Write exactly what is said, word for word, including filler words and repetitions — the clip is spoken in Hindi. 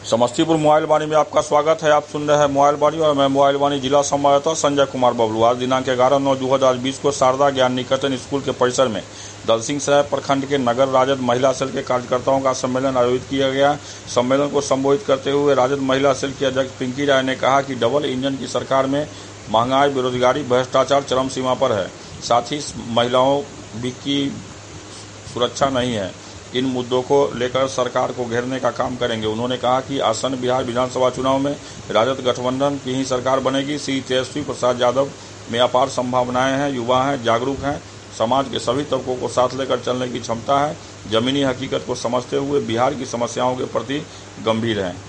समस्तीपुर मोबाइल वाणी में आपका स्वागत है। आप सुन रहे हैं मोबाइल वाणी और मैं मोबाइल वाणी जिला संवाददाता संजय कुमार बबलू। आज दिनांक ग्यारह नौ दो हजार बीस को शारदा ज्ञान निकेतन स्कूल के परिसर में दलसिंह सराय प्रखंड के नगर राजद महिला सेल के कार्यकर्ताओं का सम्मेलन आयोजित किया गया। सम्मेलन को संबोधित करते हुए राजद महिला सेल की अध्यक्ष पिंकी राय ने कहा कि डबल इंजन की सरकार में महंगाई, बेरोजगारी, भ्रष्टाचार चरम सीमा पर है। साथ ही महिलाओं भी की सुरक्षा नहीं है। इन मुद्दों को लेकर सरकार को घेरने का काम करेंगे। उन्होंने कहा कि आसन्न बिहार विधानसभा चुनाव में राजद गठबंधन की ही सरकार बनेगी। श्री तेजस्वी प्रसाद यादव में अपार संभावनाएं हैं। युवा हैं, जागरूक हैं, समाज के सभी तबकों को साथ लेकर चलने की क्षमता है। जमीनी हकीकत को समझते हुए बिहार की समस्याओं के प्रति गंभीर हैं।